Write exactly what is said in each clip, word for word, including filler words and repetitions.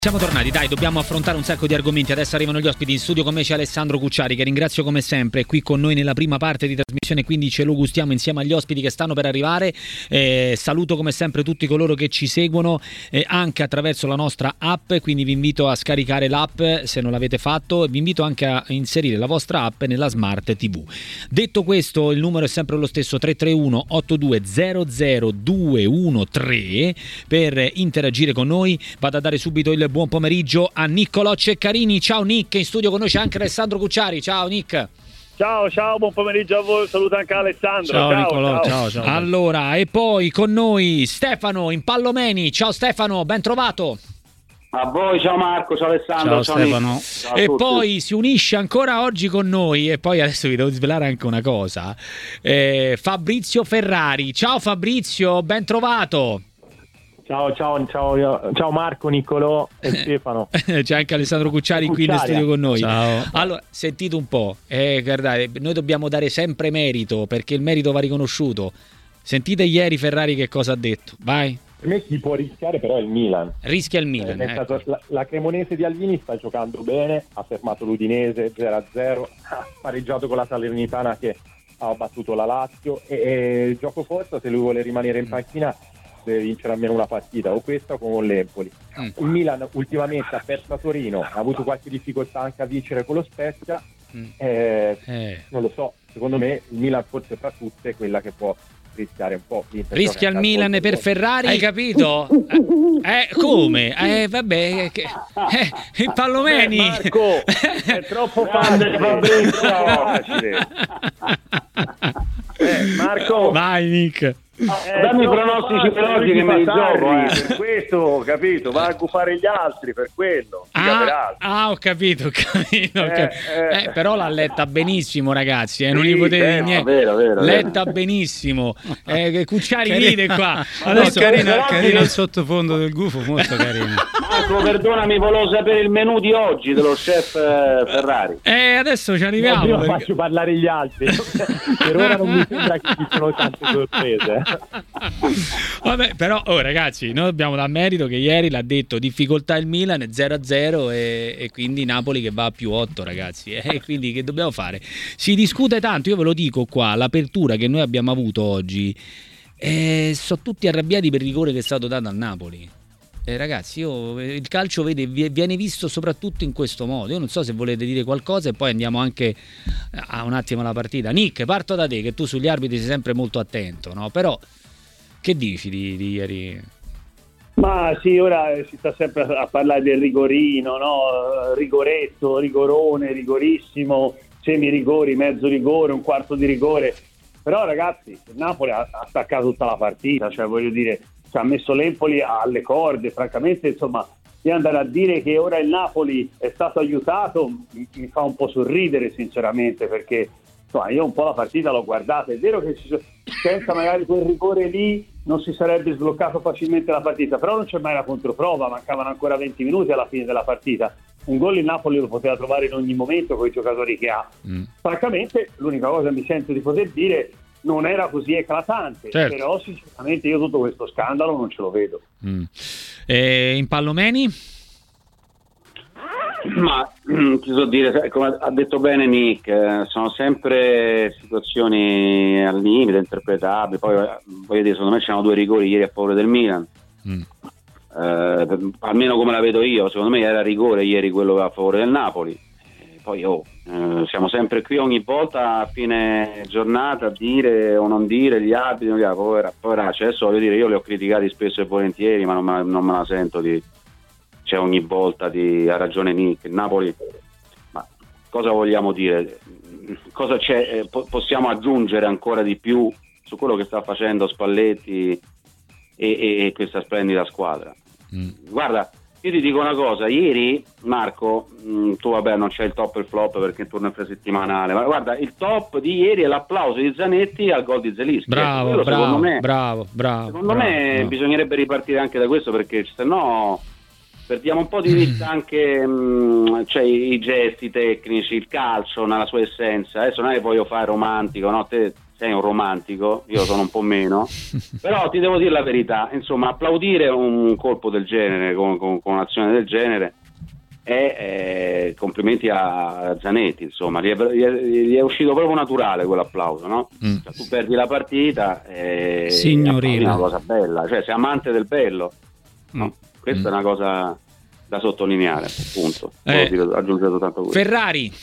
Siamo tornati, dai, dobbiamo affrontare un sacco di argomenti. Adesso arrivano gli ospiti. In studio con me c'è Alessandro Cucciari, che ringrazio come sempre, è qui con noi nella prima parte di trasmissione, quindi ce lo gustiamo insieme agli ospiti che stanno per arrivare. Eh, saluto come sempre tutti coloro che ci seguono eh, anche attraverso la nostra app, quindi vi invito a scaricare l'app se non l'avete fatto, e vi invito anche a inserire la vostra app nella Smart tivù. Detto questo, il numero è sempre lo stesso: tre tre uno otto due zero zero due uno tre per interagire con noi. Vado a dare subito il buon pomeriggio a Niccolò Ceccarini. Ciao Nick, in studio con noi c'è anche Alessandro Cucciari. Ciao Nick. Ciao, ciao, buon pomeriggio a voi, saluto anche Alessandro. Ciao, ciao Niccolò, ciao. ciao, ciao. Allora, e poi con noi Stefano in Pallomeni. Ciao Stefano, ben trovato. A voi, ciao Marco, ciao Alessandro, ciao, ciao Stefano. Ciao e poi si unisce ancora oggi con noi, e poi adesso vi devo svelare anche una cosa, eh, Fabrizio Ferrari. Ciao Fabrizio, ben trovato. Ciao, ciao, ciao, ciao Marco, Niccolò e Stefano. C'è anche Alessandro Cucciari qui in studio con noi. Ciao. Allora, sentite un po', eh, guardate, noi dobbiamo dare sempre merito, perché il merito va riconosciuto. Sentite ieri Ferrari che cosa ha detto, vai. Per me chi può rischiare però è il Milan. Rischia il Milan. Eh, ecco. la, la Cremonese di Alvini sta giocando bene, ha fermato l'Udinese zero a zero, ha pareggiato con la Salernitana che ha battuto la Lazio e, e il gioco forza, se lui vuole rimanere in panchina, deve vincere almeno una partita, o questa o con l'Empoli. Mm. Il Milan ultimamente ha perso a Torino, ha avuto qualche difficoltà anche a vincere con lo Spezia. Mm. Eh, eh. Non lo so, secondo me il Milan forse fra tutte è quella che può rischiare un po'. Rischia il Milan per Ferrari, hai capito? Eh, come? Eh, vabbè, che, eh, il Pallomeni. Beh, Marco, è troppo facile, facile. Eh, Marco, vai Nick. Eh, dammi i pronostici veloci che me li gioco, eh. Per questo, capito, va a gufare gli altri, per quello. Ah, ah, ho capito, ho capito, ho capito. Eh, eh. Eh, però l'ha letta benissimo, ragazzi, eh, non gli potete dire niente. Vero, vero, letta vero. benissimo. Eh, Cucciari ride qua. Adesso carino, carino il sottofondo del gufo, molto carino. Marco, perdonami, volevo sapere il menù di oggi dello chef eh, Ferrari. Eh, adesso ci arriviamo. No, perché... faccio parlare gli altri. Per ora non mi sembra che ci sono tante sorprese. Vabbè, però oh, ragazzi, noi dobbiamo dar merito che ieri l'ha detto: difficoltà il Milan, zero a zero, e, e quindi Napoli che va a più otto, ragazzi, e quindi che dobbiamo fare? Si discute tanto, io ve lo dico qua, l'apertura che noi abbiamo avuto oggi, eh, sono tutti arrabbiati per il rigore che è stato dato al Napoli. Eh, ragazzi, io, il calcio vede, viene visto soprattutto in questo modo. Io non so se volete dire qualcosa e poi andiamo anche a un attimo alla partita. Nick, parto da te, che tu sugli arbitri sei sempre molto attento, no? Però che dici di, di ieri? Ma sì, ora si sta sempre a parlare del rigorino, no? Rigoretto, rigorone, rigorissimo, semi-rigori, mezzo rigore, un quarto di rigore. Però ragazzi, il Napoli ha attaccato tutta la partita, cioè voglio dire, ci ha messo l'Empoli alle corde, francamente, insomma, di andare a dire che ora il Napoli è stato aiutato mi, mi fa un po' sorridere sinceramente, perché insomma, io un po' la partita l'ho guardata, è vero che ci, senza magari quel rigore lì non si sarebbe sbloccato facilmente la partita, però non c'è mai la controprova, mancavano ancora venti minuti alla fine della partita, un gol il Napoli lo poteva trovare in ogni momento con i giocatori che ha. Mm. Francamente l'unica cosa che mi sento di poter dire, non era così eclatante, certo. Però sinceramente io tutto questo scandalo non ce lo vedo. Mm. E in Pallomeni? Ma ti so dire, come ha detto bene Nick, eh, sono sempre situazioni al limite, interpretabili. Poi voglio dire, secondo me c'erano due rigori ieri a favore del Milan. Mm. Eh, per, almeno come la vedo io, secondo me era rigore ieri quello a favore del Napoli. Poi oh, eh, siamo sempre qui ogni volta a fine giornata a dire o non dire gli arbitri, povera, poveracci. Adesso voglio dire, io li ho criticati spesso e volentieri, ma non me, non me la sento di, cioè ogni volta di ha ragione Nick, Napoli, ma cosa vogliamo dire? Cosa c'è? Eh, po- possiamo aggiungere ancora di più su quello che sta facendo Spalletti e, e, e questa splendida squadra? Mm. Guarda, io ti dico una cosa, ieri Marco, mh, tu vabbè non c'è il top e il flop perché il turno infrasettimanale, ma guarda, il top di ieri è l'applauso di Zanetti al gol di Zelinski. Bravo, quello, bravo, secondo me, bravo, bravo. Secondo bravo, me bravo. bisognerebbe ripartire anche da questo, perché se no perdiamo un po' di vista anche mh, cioè, i gesti tecnici, il calcio nella sua essenza. Adesso non è che voglio fare romantico, no? Te sei un romantico, io sono un po' meno, però ti devo dire la verità, insomma, applaudire un colpo del genere, con, con, con un'azione del genere, è, è complimenti a Zanetti, insomma, gli è, gli, è, gli è uscito proprio naturale quell'applauso, no? Mm. Cioè, tu perdi la partita e signorina, è una cosa bella, cioè sei amante del bello, no? Mm. Questa mm. è una cosa da sottolineare, appunto. Eh, Ho aggiunto tanto questo. Ferrari.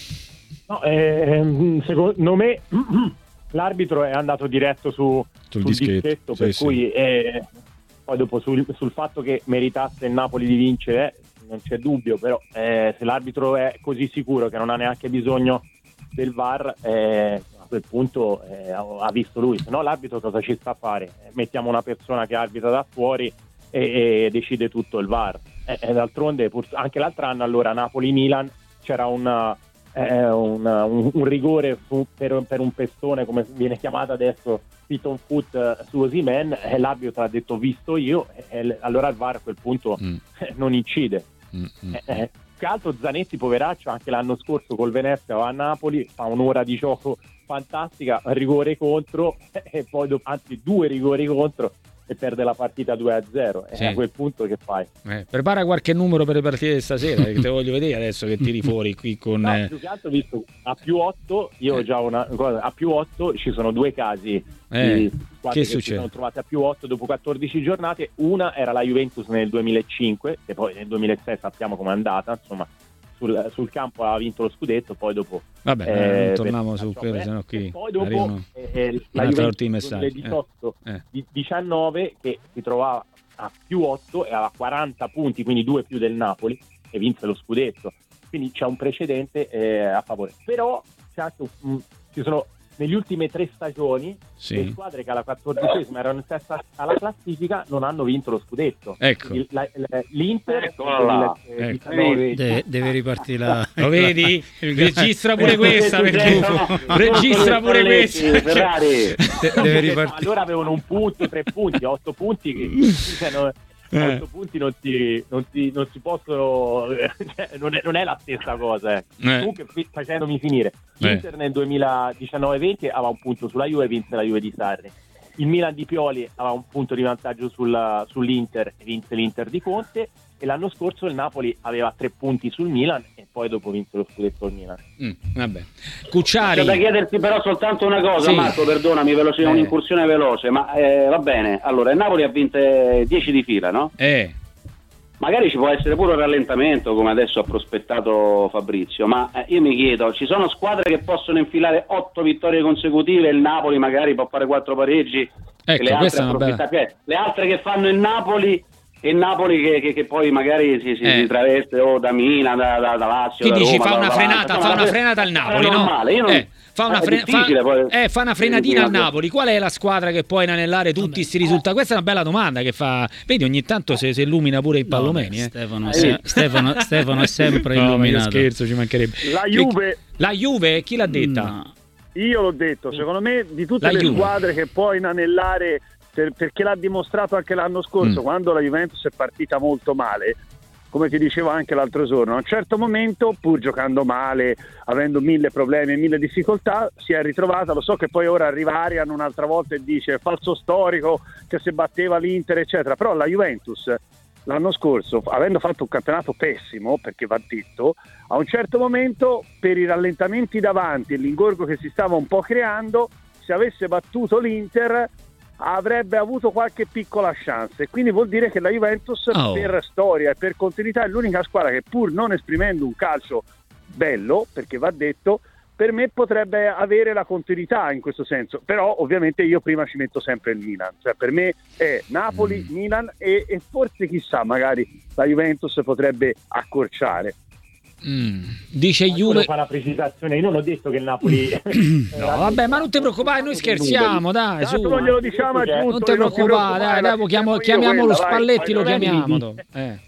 No, eh, secondo me l'arbitro è andato diretto su, sul, sul dischetto, dischetto sì, per sì. cui eh, poi dopo sul, sul fatto che meritasse il Napoli di vincere non c'è dubbio, però eh, se l'arbitro è così sicuro che non ha neanche bisogno del V A R, eh, a quel punto eh, ha visto lui, se no l'arbitro cosa ci sta a fare? Mettiamo una persona che arbitra da fuori e, e decide tutto il V A R. E, e d'altronde pur, anche l'altro anno allora Napoli-Milan c'era una, eh, una, un, un rigore su, per, per un pestone, come viene chiamato adesso, Piton foot su Osimhen, e l'arbitro ha detto visto io, e allora il V A R a quel punto mm. non incide. Mm-hmm. Eh, eh, che altro Zanetti, poveraccio, anche l'anno scorso col Venezia va a Napoli, fa un'ora di gioco fantastica, rigore contro e poi dopo, anzi due rigori contro e perde la partita due a zero. Sì. E a quel punto che fai? Eh, prepara qualche numero per le partite di stasera, che te voglio vedere adesso che tiri fuori qui con... No, eh... più che altro visto a più otto, io ho già una cosa, a più otto ci sono due casi eh, di squadre che, che si sono trovate a più otto dopo quattordici giornate. Una era la Juventus nel duemilacinque, che poi nel duemilasei sappiamo com'è andata, insomma sul, sul campo ha vinto lo scudetto, poi dopo vabbè eh, non torniamo su quello, sennò qui poi dopo arrivano eh, la Juventus nel diciotto eh, eh. diciannove che si trovava a più otto e aveva quaranta punti, quindi due più del Napoli, e vinse lo scudetto, quindi c'è un precedente eh, a favore. Però c'è anche un, ci sono negli ultime tre stagioni sì. le squadre che alla quattordicesima erano in testa alla classifica non hanno vinto lo scudetto. Ecco. Il, la, l'Inter ecco là. Eh, ecco. deve, deve ripartire la... Lo vedi? Registra pure questa per Gufo. Registra pure questa. Ferrari. Deve ripartire. Allora avevano un punto, tre punti, otto punti che cioè, no, eh. otto punti non si, non si, non si possono, cioè, non, è, non è la stessa cosa. Eh. Eh. Comunque, facendomi finire, l'Inter eh. nel duemiladiciannove venti aveva un punto sulla Juve e vinse la Juve di Sarri. Il Milan di Pioli aveva un punto di vantaggio sulla, sull'Inter e vinse l'Inter di Conte. E l'anno scorso il Napoli aveva tre punti sul Milan e poi dopo vinse lo scudetto al Milan. Mm, vabbè. Cucciari. C'è da chiederti però soltanto una cosa, sì. Marco, perdonami, veloce, eh. un'incursione veloce, ma eh, va bene. Allora, il Napoli ha vinto dieci di fila, no? Eh. Magari ci può essere pure un rallentamento, come adesso ha prospettato Fabrizio, ma eh, io mi chiedo, ci sono squadre che possono infilare otto vittorie consecutive, il Napoli magari può fare quattro pareggi, ecco, e le altre, bella... le altre che fanno il Napoli... E il Napoli che, che, che poi magari si, si, eh. si traveste o da Milan, da, da, da Lazio, tu da dici Roma, fa da, una da frenata, Lazio, fa una frenata al Napoli, no? Io non, eh, fa una, fre- fa, poi, eh, fa una frenatina al Napoli. Qual è la squadra che può inanellare tutti questi risultati? Questa è una bella domanda che fa. Vedi, ogni tanto si, si illumina pure il Pallomeni. No, eh. Stefano, se, Stefano, Stefano è sempre no, illuminato. Scherzo, ci mancherebbe. La Juve. La Juve, chi l'ha detta? No. Io l'ho detto, secondo me di tutte la le Juve. squadre che può inanellare, per, perché l'ha dimostrato anche l'anno scorso, mm. quando la Juventus è partita molto male, come ti dicevo anche l'altro giorno, a un certo momento, pur giocando male, avendo mille problemi e mille difficoltà, si è ritrovata. Lo so che poi ora arriva Arian un'altra volta e dice falso storico, che se batteva l'Inter eccetera, però la Juventus l'anno scorso, avendo fatto un campionato pessimo, perché va detto, a un certo momento, per i rallentamenti davanti e l'ingorgo che si stava un po' creando, se avesse battuto l'Inter avrebbe avuto qualche piccola chance, e quindi vuol dire che la Juventus oh. per storia e per continuità è l'unica squadra che, pur non esprimendo un calcio bello, perché va detto, per me potrebbe avere la continuità in questo senso. Però ovviamente io prima ci metto sempre il Milan, cioè per me è Napoli, mm. Milan e, e forse chissà magari la Juventus potrebbe accorciare. Mm. Dice ma Juve fa la precisazione, io non ho detto che il Napoli no vabbè, ma non ti preoccupare, noi scherziamo, dai, su. Non glielo diciamo aggiunto, non ti preoccupare, dai, dai, chiamo, chiamiamo lo Spalletti, lo chiamiamo eh.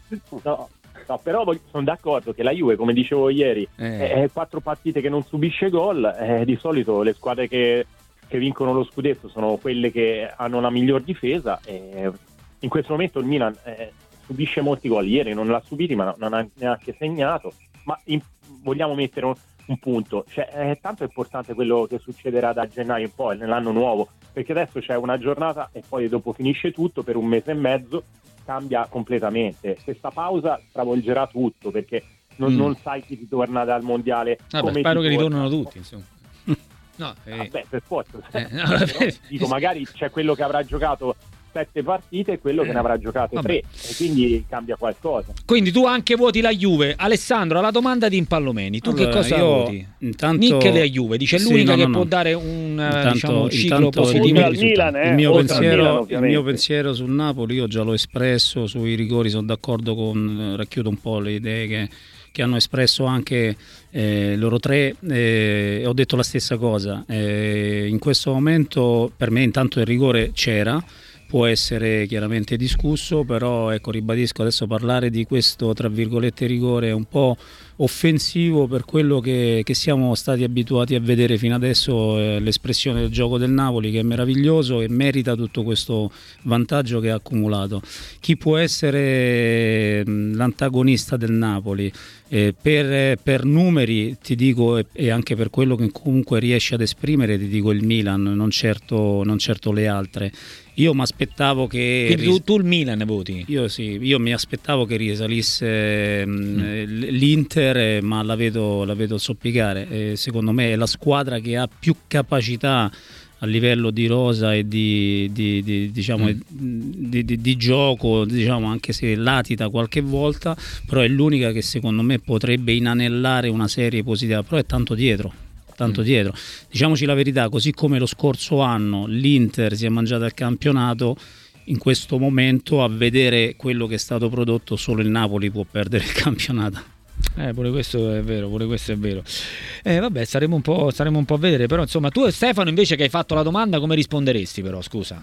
no, no, però sono d'accordo che la Juve, come dicevo ieri, eh. è quattro partite che non subisce gol, eh, di solito le squadre che, che vincono lo scudetto sono quelle che hanno la miglior difesa, e in questo momento il Milan eh, subisce molti gol. Ieri non l'ha subiti, ma non ha neanche segnato. Ma in, vogliamo mettere un, un punto, cioè, è tanto importante quello che succederà da gennaio in poi, nell'anno nuovo, perché adesso c'è una giornata e poi dopo finisce tutto per un mese e mezzo, cambia completamente. Questa pausa stravolgerà tutto, perché non, mm. non sai chi ritorna dal mondiale. Vabbè, come spero che torna. Ritornano tutti, insomma. No, eh. Vabbè, per forza. Eh, no, Però, dico, magari c'è quello che avrà giocato sette partite e quello che ne avrà giocate Vabbè. tre, e quindi cambia qualcosa. Quindi tu anche voti la Juve. Alessandro, alla domanda di Impallomeni, tu Allora, che cosa io voti? intanto... Nick e la Juve, dice è Sì, l'unica no, no, che no. può dare un, Intanto- diciamo, un ciclo intanto- positivo. Oltre al di risultati. Milan, eh, il, mio oltre al pensiero, Milan, il ovviamente. mio pensiero sul Napoli io già l'ho espresso, sui rigori sono d'accordo con, racchiudo un po' le idee che, che hanno espresso anche eh, loro tre, eh, ho detto la stessa cosa. Eh, in questo momento per me intanto il rigore c'era, può essere chiaramente discusso, però ecco, ribadisco, adesso parlare di questo tra virgolette rigore è un po' offensivo per quello che, che siamo stati abituati a vedere fino adesso, eh, l'espressione del gioco del Napoli, che è meraviglioso e merita tutto questo vantaggio che ha accumulato. Chi può essere mh, l'antagonista del Napoli? Eh, per, per numeri ti dico, e, e anche per quello che comunque riesce ad esprimere, ti dico il Milan, non certo, non certo le altre. Io mi aspettavo che... Quindi tu, tu il Milan voti? Io sì, io mi aspettavo che risalisse mm. l'Inter, eh, ma la vedo, la vedo zoppicare. Eh, secondo me è la squadra che ha più capacità a livello di rosa e di, di, di, diciamo, mm. di, di, di gioco, diciamo, anche se latita qualche volta, però è l'unica che secondo me potrebbe inanellare una serie positiva, però è tanto dietro. tanto dietro. Diciamoci la verità, così come lo scorso anno l'Inter si è mangiata il campionato, in questo momento a vedere quello che è stato prodotto solo il Napoli può perdere il campionato. Eh, pure questo è vero, pure questo è vero. Eh, vabbè, staremo un po', staremo un po' a vedere, però insomma, tu Stefano invece che hai fatto la domanda, come risponderesti però, scusa?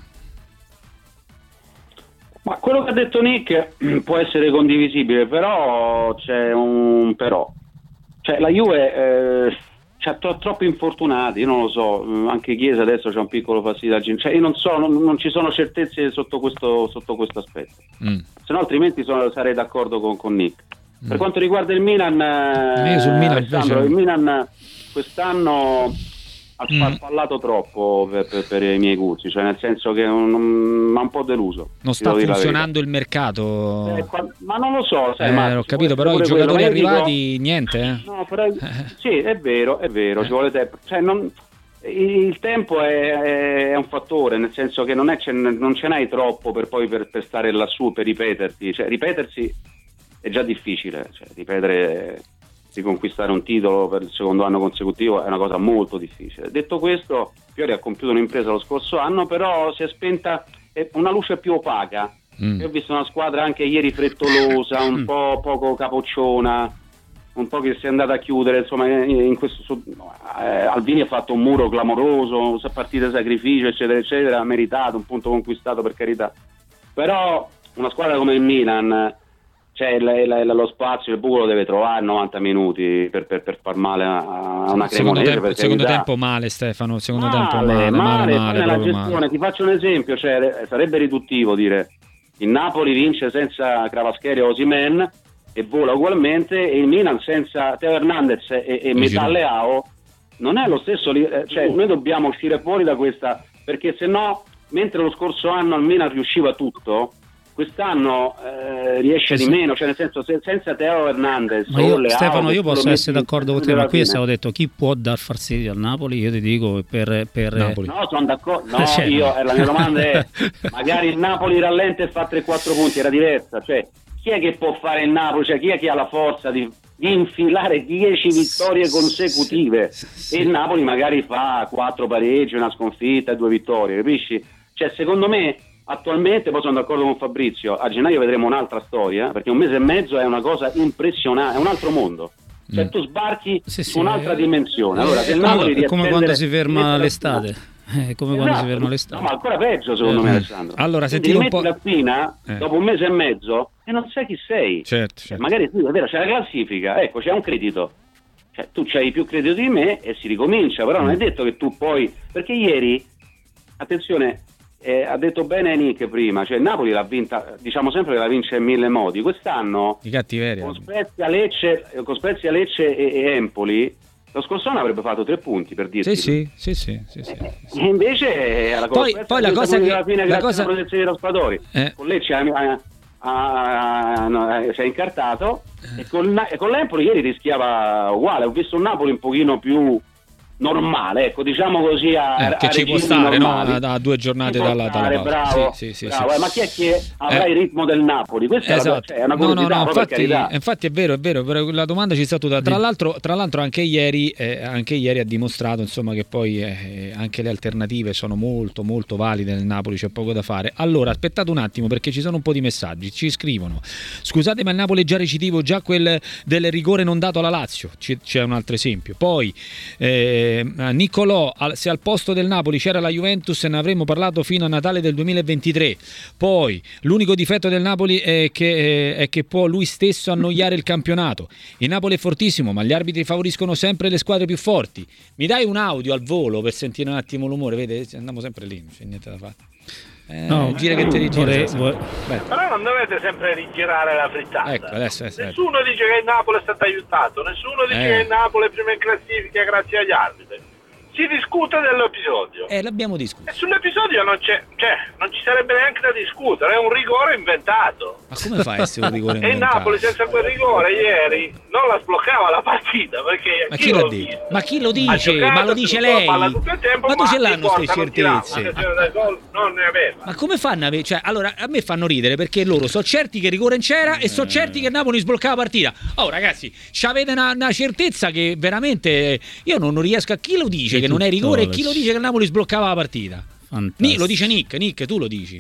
Ma quello che ha detto Nick può essere condivisibile, però c'è un però. Cioè la Juve eh, c'ha tro- troppi infortunati, io non lo so, anche Chiesa adesso c'ha un piccolo fastidio al ginocchio, cioè io non so, non, non ci sono certezze sotto questo, sotto questo aspetto, mm. se no altrimenti sono, sarei d'accordo con, con Nick. Mm. Per quanto riguarda il Milan, eh, io sul Milan, Alessandro, invece... il Milan quest'anno ha Mm. sparpallato troppo per, per, per i miei gusti, cioè nel senso che mi ha un po' deluso. Non sta funzionando il mercato, eh, qua, ma non lo so, sai, eh, ma ho capito, però i giocatori quello, arrivati dico, niente eh. no, però, sì, è vero, è vero, eh. ci vuole tempo, cioè, non, il tempo è, è un fattore, nel senso che non, è, non ce n'hai troppo per poi per, per stare lassù, per ripeterti, cioè ripetersi è già difficile, cioè, ripetere di conquistare un titolo per il secondo anno consecutivo è una cosa molto difficile. Detto questo, Pioli ha compiuto un'impresa lo scorso anno, però si è spenta una luce più opaca. Mm. Io ho visto una squadra anche ieri frettolosa, un po' poco capocciona, un po' che si è andata a chiudere, insomma, in questo eh, Alvini ha fatto un muro clamoroso, partite sacrificio, eccetera, eccetera, ha meritato un punto conquistato, per carità. Però una squadra come il Milan, cioè la, la, la, lo spazio, il buco lo deve trovare novanta minuti per, per, per far male a una secondo Cremonese. Tempo, secondo tempo male, Stefano, secondo male, tempo male, male, male, male, nella male, gestione. male. Ti faccio un esempio, cioè, sarebbe riduttivo dire il Napoli vince senza Cravascheri o Osimhen e vola ugualmente, e il Milan senza Teo Hernandez e, e metà Leao non è lo stesso, cioè noi dobbiamo uscire fuori da questa, perché se no, mentre lo scorso anno il Milan riusciva tutto, quest'anno eh, riesce sì, di meno, cioè nel senso se, senza Teo Hernandez ma io, o Leao, Stefano, io posso essere d'accordo con te, ma qui fine. Ho detto chi può dar fastidio al Napoli, io ti dico per, per Napoli. No, sono d'accordo, no, cioè, io la mia domanda è magari il Napoli rallenta e fa tre quattro punti, era diversa, cioè chi è che può fare il Napoli, cioè chi è che ha la forza di, di infilare dieci vittorie consecutive sì, sì. e il Napoli magari fa quattro pareggi, una sconfitta e due vittorie, capisci? Cioè secondo me attualmente, poi sono d'accordo con Fabrizio, a gennaio vedremo un'altra storia, perché un mese e mezzo è una cosa impressionante, è un altro mondo, cioè mm. tu sbarchi sì, su sì, un'altra eh, dimensione. Allora, se il Napoli è come quando si ferma l'estate, è come quando esatto. si ferma l'estate. No, ma ancora peggio secondo eh. me, Alessandro. Allora, se ti un metti po'... la spina eh. dopo un mese e mezzo e non sai chi sei, certo, certo. magari sì, è vero, c'è la classifica, ecco, c'è un credito, cioè tu c'hai più credito di me e si ricomincia, però mm. non è detto che tu poi, perché ieri, attenzione, Eh, ha detto bene Nick prima, cioè Napoli l'ha vinta, diciamo sempre che la vince in mille modi, quest'anno di cattiveria con Spezia, Lecce, con Spezia, Lecce e, e Empoli lo scorso anno avrebbe fatto tre punti, per dirti. Sì, sì, sì, sì, sì, sì. E invece alla poi, poi la cosa che alla fine, la grazie cosa... alla protezione dei traspatori, eh. con Lecce ha, ha, ha, no, si è incartato eh. e con, e con l'Empoli ieri rischiava uguale. Ho visto un Napoli un pochino più normale, ecco, diciamo così, a, eh, che a ci può stare, no? Da, da due giornate dalla, stare, dalla bravo, sì, sì, bravo. sì, Eh, ma chi è che avrà eh. il ritmo del Napoli? Questa esatto. è, la, cioè, è una no, curiosità, no, no, per infatti, carità. infatti è vero, è vero, la domanda ci è stata tra l'altro, tra l'altro anche ieri eh, anche ieri ha dimostrato, insomma, che poi eh, anche le alternative sono molto molto valide nel Napoli, c'è poco da fare. Allora, aspettate un attimo perché ci sono un po' di messaggi, ci scrivono: "Scusate, ma il Napoli è già recitivo, già quel del rigore non dato alla Lazio". C- c'è un altro esempio. Poi eh, Niccolò: "Se al posto del Napoli c'era la Juventus ne avremmo parlato fino a Natale del duemilaventitré". Poi l'unico difetto del Napoli è che, è che può lui stesso annoiare il campionato. Il Napoli è fortissimo, ma gli arbitri favoriscono sempre le squadre più forti. Mi dai un audio al volo per sentire un attimo l'umore? Vede, andiamo sempre lì, non c'è niente da fare. Eh, no, gira che ti rigira. vorrei, vorrei... Però non dovete sempre rigirare la frittata. Ecco, adesso, adesso, nessuno dice che il Napoli è stato aiutato, nessuno dice eh. che il Napoli è prima in classifica grazie agli arbitri. Si discute dell'episodio. Eh, l'abbiamo discusso. E sull'episodio non c'è, cioè, non ci sarebbe neanche da discutere, è un rigore inventato. Ma come fa a essere un rigore inventato? E il Napoli senza quel rigore ieri non la sbloccava la partita, perché ma chi, chi lo dice? Ma chi lo dice? Giocato, ma lo dice lei? Tempo, ma dove ce l'hanno queste certezze? certezze? Non ne aveva. Ma come fanno a avere? Cioè, allora, a me fanno ridere perché loro sono certi che il rigore c'era e sono certi che il Napoli sbloccava la partita. Oh ragazzi, c'avete una, una certezza che veramente io non, non riesco a... Chi lo dice che, che non è rigore e chi lo dice che il Napoli sbloccava la partita? Ni, lo dice Nick, Nick, tu lo dici.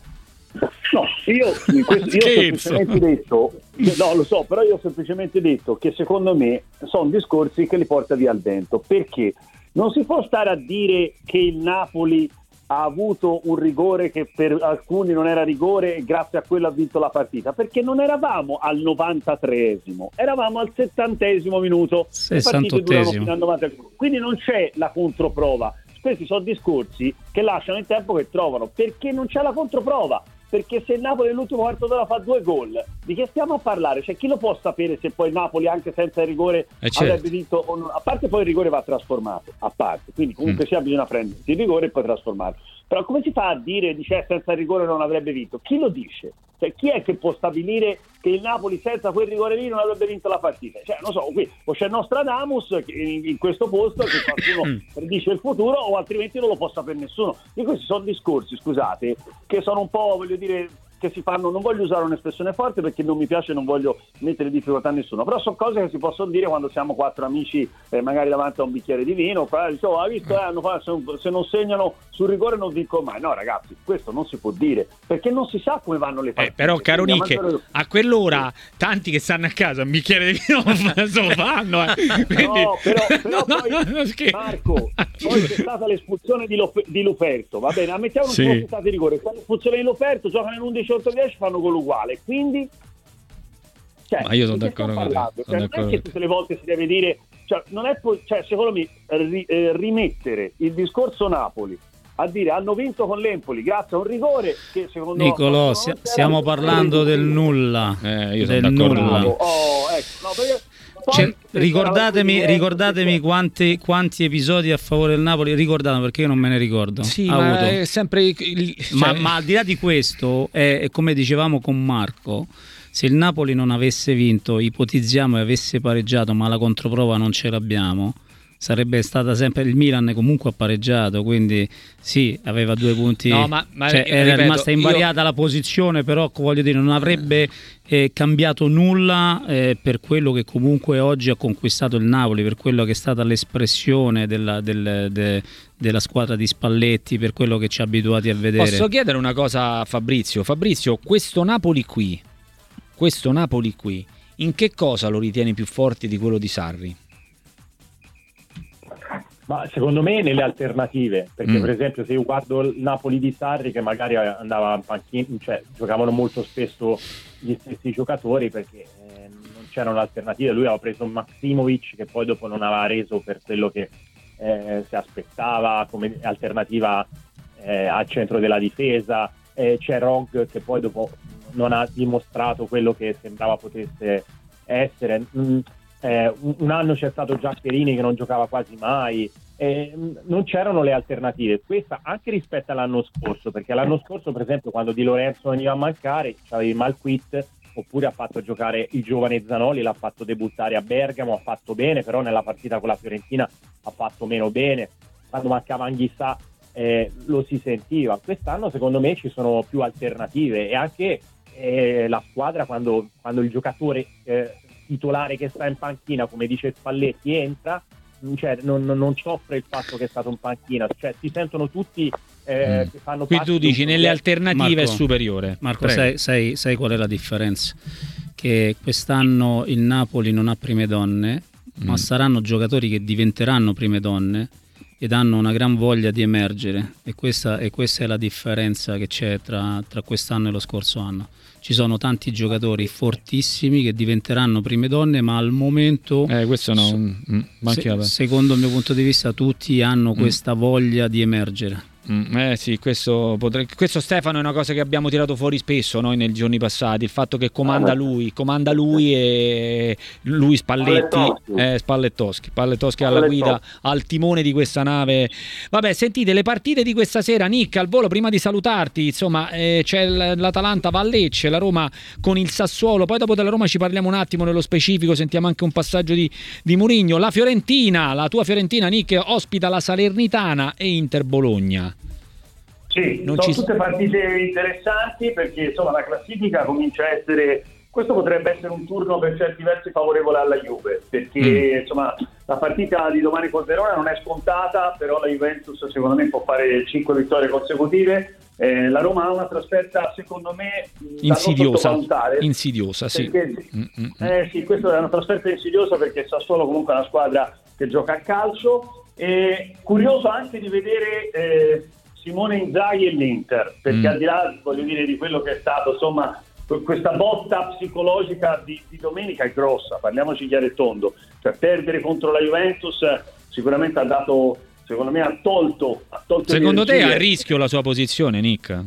No, io, questo, io ho semplicemente detto, no lo so, però io ho semplicemente detto che secondo me sono discorsi che li porta via il vento, perché non si può stare a dire che il Napoli ha avuto un rigore che per alcuni non era rigore e grazie a quello ha vinto la partita, perché non eravamo al novantatreesimo, eravamo al settantesimo minuto, sessantottesimo, quindi non c'è la controprova. Questi sono discorsi che lasciano il tempo che trovano, perché non c'è la controprova, perché se il Napoli nell'ultimo quarto d'ora fa due gol, di che stiamo a parlare? Cioè, chi lo può sapere se poi il Napoli anche senza il rigore eh certo. avrebbe vinto o non? A parte poi il rigore va trasformato, a parte, quindi comunque mm. sia bisogna prendersi il rigore e poi trasformarlo. Però come si fa a dire dice senza il rigore non avrebbe vinto? Chi lo dice? Cioè, chi è che può stabilire che il Napoli senza quel rigore lì non avrebbe vinto la partita? Cioè, non so, qui o c'è Nostradamus in, in questo posto che qualcuno predice il futuro, o altrimenti non lo può sapere nessuno. E questi sono discorsi, scusate, che sono un po', voglio dire, che si fanno, non voglio usare un'espressione forte perché non mi piace, non voglio mettere difficoltà a nessuno, però sono cose che si possono dire quando siamo quattro amici eh, magari davanti a un bicchiere di vino, qua, dice, oh, hai visto, eh, hanno fatto, se non segnano sul rigore non vinco mai. No ragazzi, questo non si può dire, perché non si sa come vanno le partite. Eh, però caro Nick, mangiare... a quell'ora tanti che stanno a casa un bicchiere di vino lo fanno, eh. Quindi... no, però, però no, poi no, Marco, poi c'è stata l'espulsione di, Lof- di Luperto, va bene, ammettiamo che non sì. fosse stata di rigore, con l'espulsione di Luperto giocano in undici contro dieci, fanno gol uguale, quindi cioè, ma io sono d'accordo con te, cioè, sono non d'accordo è che tutte le volte si deve dire, cioè, non è po- cioè, secondo me ri- eh, rimettere il discorso Napoli a dire hanno vinto con l'Empoli grazie a un rigore che secondo me Nicolò, si- stiamo parlando del nulla, eh, io del sono d'accordo nulla. oh, ecco, no, perché Cioè, ricordatemi, ricordatemi quanti, quanti episodi a favore del Napoli, ricordatemi perché io non me ne ricordo. Sì, ha ma avuto. è sempre cioè... ma, ma al di là di questo è, è come dicevamo con Marco, se il Napoli non avesse vinto, ipotizziamo e avesse pareggiato ma la controprova non ce l'abbiamo, sarebbe stata sempre il Milan, comunque ha pareggiato, quindi sì, aveva due punti, no, ma, ma, cioè, era ripeto, rimasta invariata io... la posizione, però voglio dire non avrebbe eh, cambiato nulla eh, per quello che comunque oggi ha conquistato il Napoli, per quello che è stata l'espressione della, del, de, della squadra di Spalletti, per quello che ci ha abituati a vedere. Posso chiedere una cosa a Fabrizio? Fabrizio, questo Napoli qui, questo Napoli qui, in che cosa lo ritieni più forte di quello di Sarri? Ma secondo me nelle alternative, perché mm. per esempio se io guardo il Napoli di Sarri che magari andava a panchina, cioè giocavano molto spesso gli stessi giocatori perché eh, non c'erano alternative, lui aveva preso Maksimovic che poi dopo non aveva reso per quello che eh, si aspettava come alternativa eh, al centro della difesa, eh, c'è Rog che poi dopo non ha dimostrato quello che sembrava potesse essere. Mm, eh, un, un anno c'è stato Giaccherini che non giocava quasi mai, eh, non c'erano le alternative. Questa anche rispetto all'anno scorso, perché l'anno scorso per esempio quando Di Lorenzo veniva a mancare c'avevi Malquit, oppure ha fatto giocare il giovane Zanoli, l'ha fatto debuttare a Bergamo, ha fatto bene, però nella partita con la Fiorentina ha fatto meno bene. Quando mancava Anghissà eh, lo si sentiva. Quest'anno secondo me ci sono più alternative, e anche eh, la squadra quando, quando il giocatore eh, titolare che sta in panchina, come dice Spalletti, entra, cioè, non, non soffre il fatto che è stato in panchina, cioè si sentono tutti eh, mm. che fanno qui parte tu dici nelle alternative Marco, è superiore. Marco, sai, sai, sai qual è la differenza? Che quest'anno il Napoli non ha prime donne, mm. ma saranno giocatori che diventeranno prime donne ed hanno una gran voglia di emergere, e questa, e questa è la differenza che c'è tra, tra quest'anno e lo scorso anno. Ci sono tanti giocatori fortissimi che diventeranno prime donne, ma al momento eh, questo no, so, mm, se, secondo il mio punto di vista tutti hanno mm. questa voglia di emergere. Mm, eh sì, questo, potre... questo Stefano è una cosa che abbiamo tirato fuori spesso noi nei giorni passati, il fatto che comanda lui, comanda lui e lui Spalletti, eh, Spallettoschi, Spallettoschi alla guida, al timone di questa nave. Vabbè, sentite le partite di questa sera, Nick, al volo prima di salutarti, insomma eh, c'è l'Atalanta va a Lecce, la Roma con il Sassuolo, poi dopo della Roma ci parliamo un attimo nello specifico, sentiamo anche un passaggio di, di Mourinho. La Fiorentina, la tua Fiorentina, Nick, ospita la Salernitana e Inter Bologna. Sì, non sono ci... tutte partite interessanti, perché insomma la classifica comincia a essere, questo potrebbe essere un turno per certi versi favorevole alla Juve, perché mm. insomma la partita di domani col Verona non è scontata, però la Juventus secondo me può fare cinque vittorie consecutive. Eh, la Roma ha una trasferta secondo me insidiosa, insidiosa sì. Perché, eh, sì, questa è una trasferta insidiosa perché il Sassuolo comunque è una squadra che gioca a calcio, e curioso anche di vedere eh, Simone Inzaghi e l'Inter, perché mm. al di là, voglio dire, di quello che è stato, insomma, questa botta psicologica di, di domenica è grossa, parliamoci chiaro e tondo, cioè perdere contro la Juventus sicuramente ha dato, secondo me ha tolto, ha tolto secondo te è energie. A rischio la sua posizione, Nick?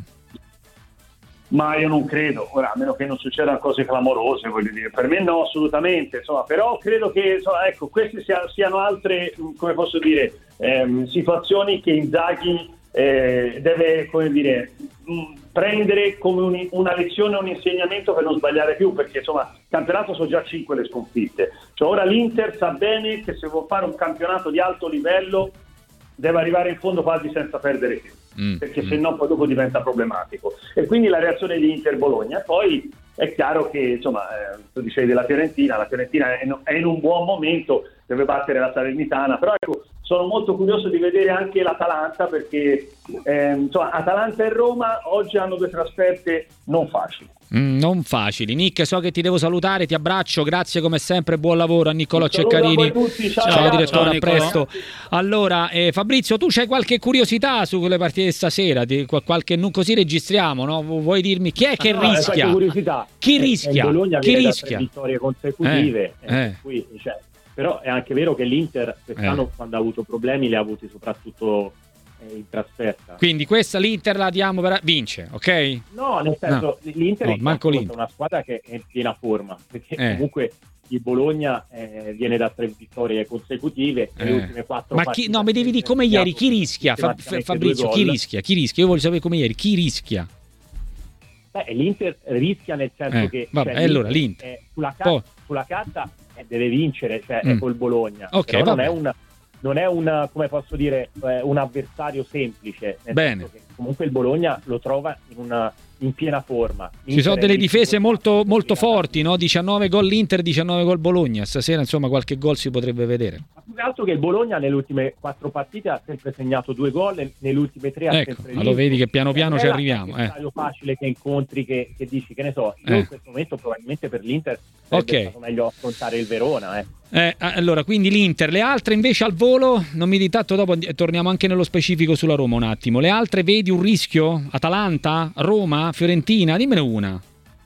Ma io non credo, ora, a meno che non succedano cose clamorose, voglio dire, per me no, assolutamente, insomma, però credo che insomma, ecco, queste sia, siano altre, come posso dire, ehm, situazioni che Inzaghi Eh, deve, come dire, mh, prendere come un, una lezione, un insegnamento per non sbagliare più, perché insomma il campionato sono già cinque le sconfitte, cioè ora l'Inter sa bene che se vuol fare un campionato di alto livello deve arrivare in fondo quasi senza perdere più, mm, perché mm. se no poi dopo diventa problematico, e quindi la reazione di Inter Bologna. Poi è chiaro che insomma eh, tu dicevi della Fiorentina, la Fiorentina è in, è in un buon momento, deve battere la Salernitana, però ecco, sono molto curioso di vedere anche l'Atalanta, perché eh, insomma, Atalanta e Roma oggi hanno due trasferte non facili. Mm, non facili. Nick, so che ti devo salutare, ti abbraccio, grazie come sempre, buon lavoro a Niccolò Ceccarini. Ciao, ciao direttore, ciao, a presto. Allora, eh, Fabrizio, tu c'hai qualche curiosità sulle partite di stasera? Di, qualche, non così registriamo, no? Vuoi dirmi chi è che no, rischia? Curiosità. Chi eh, rischia? Bologna Chi viene rischia? Da tre vittorie consecutive, eh, eh, eh. Qui, cioè, però è anche vero che l'Inter quest'anno eh. quando ha avuto problemi li ha avuti soprattutto eh, in trasferta. Quindi questa l'Inter la diamo per vince, ok? No, nel senso no. l'Inter no, è manco l'Inter. una squadra che è in piena forma, perché eh. comunque il Bologna eh, viene da tre vittorie consecutive, eh. le ultime quattro ma chi, no, mi devi dire come ieri, chi rischia? Fa, Fabrizio, chi rischia? Chi rischia? Io voglio sapere come ieri, chi rischia? Beh, l'Inter rischia nel senso eh. che vabbè, cioè, allora l'Inter è, sulla, ca- sulla carta eh, deve vincere, cioè mm. è col Bologna, okay, però non è un non è un, come posso dire, eh, un avversario semplice, nel bene, senso che comunque il Bologna lo trova in una in piena forma. Ci sono delle difese molto, molto forti, no? diciannove gol l'Inter, diciannove gol Bologna. Stasera insomma qualche gol si potrebbe vedere. Ma più che altro che il Bologna nelle ultime quattro partite ha sempre segnato due gol, e nelle ultime tre ha ecco, sempre vinto. Allora vedi che piano piano è ci arriviamo. È un stadio facile che incontri, che, che dici, che ne so, io eh. in questo momento probabilmente per l'Inter sarebbe okay. stato meglio affrontare il Verona. Eh. Eh, allora, quindi l'Inter, le altre invece al volo, non mi di tanto, dopo torniamo anche nello specifico sulla Roma un attimo. Le altre vedi un rischio? Atalanta, Roma, Fiorentina? Dimmene una.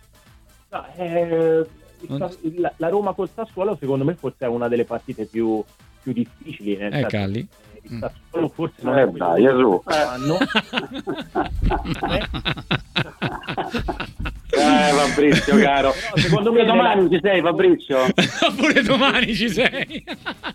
No, eh, la, la Roma col Sassuolo secondo me forse è una delle partite più, più difficili. Nel eh, Calli. Il Sassuolo forse non eh, è dai, Gesù. Anno. Eh, Fabrizio caro. Però, secondo me domani ci sei, Fabrizio. Pure domani ci sei.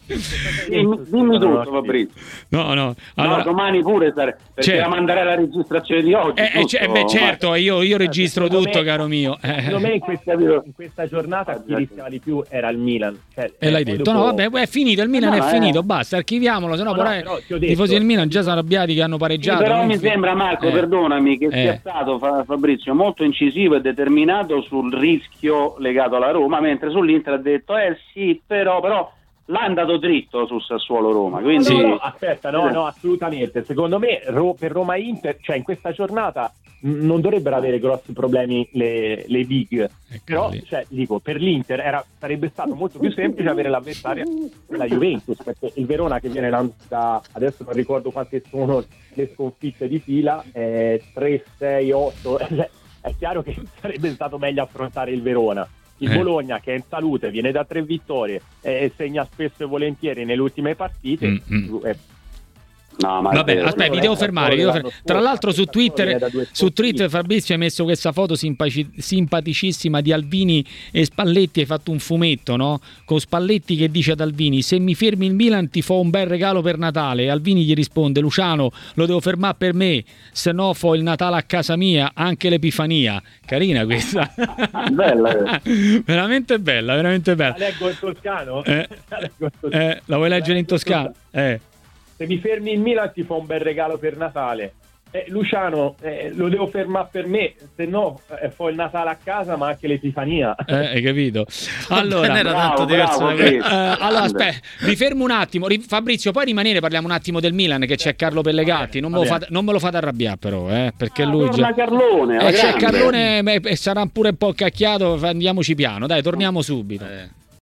dimmi, dimmi tutto, Fabrizio. No, no. Allora, no, domani pure sare, perché certo. la manderei la registrazione di oggi. Eh, eh, beh, certo, io, io registro secondo tutto, me, caro mio. Secondo me in questa, in questa giornata chi rischiava di più era il Milan. Cioè, e l'hai detto, dopo... no, vabbè, è finito, il Milan no, è eh. finito, basta, archiviamolo, sennò no, poi no, i tifosi del Milan già sono arrabbiati che hanno pareggiato. Sì, però non mi fi- sembra, Marco, eh. perdonami, che Eh. sia stato Fabrizio molto incisivo e determinato sul rischio legato alla Roma, mentre sull'Inter ha detto eh sì, però, però l'ha andato dritto sul Sassuolo Roma, quindi no, no, aspetta, no, no, assolutamente. Secondo me Ro- per Roma Inter, cioè in questa giornata mh, non dovrebbero avere grossi problemi le, le big, però cioè, dico, per l'Inter era, sarebbe stato molto più semplice avere l'avversaria la Juventus, perché il Verona che viene da, da adesso non ricordo quante sono le sconfitte di fila, eh, tre, sei, otto, è chiaro che sarebbe stato meglio affrontare il Verona. Il Eh. Bologna, che è in salute, viene da tre vittorie e segna spesso e volentieri nelle ultime partite. Mm, mm. Eh, no, ma Vabbè, è vero. aspetta, mi devo fermare. mi devo fer- Tra l'altro su Twitter, su Twitter Fabrizio hai messo questa foto simpaci- simpaticissima di Alvini e Spalletti, hai fatto un fumetto, no? Con Spalletti che dice ad Alvini: se mi fermi il Milan ti fo un bel regalo per Natale. E Alvini gli risponde: Luciano, lo devo fermare per me, se no fo il Natale a casa mia, anche l'Epifania. Carina questa. Bella. Veramente bella, veramente bella. La leggo in toscano? Eh, La leggo in toscano. eh, la vuoi leggere in toscano? Eh. Se mi fermi il Milan ti fa un bel regalo per Natale. Eh, Luciano, eh, lo devo fermare per me, se no eh, fo il Natale a casa ma anche l'Epifania. Eh, hai capito? Allora, Non era bravo, tanto diverso bravo, da sì. questo. Eh, allora aspetta, mi fermo un attimo. Ri- Fabrizio, puoi rimanere, parliamo un attimo del Milan, che c'è Carlo Pellegatti. Non me lo va bene. fate, non me lo fate arrabbiare, però, eh, perché Ah, lui torna già. Carlone, alla Eh, c'è grande. Carlone, beh, sarà pure un po' cacchiato. Andiamoci piano, dai, torniamo subito. Eh.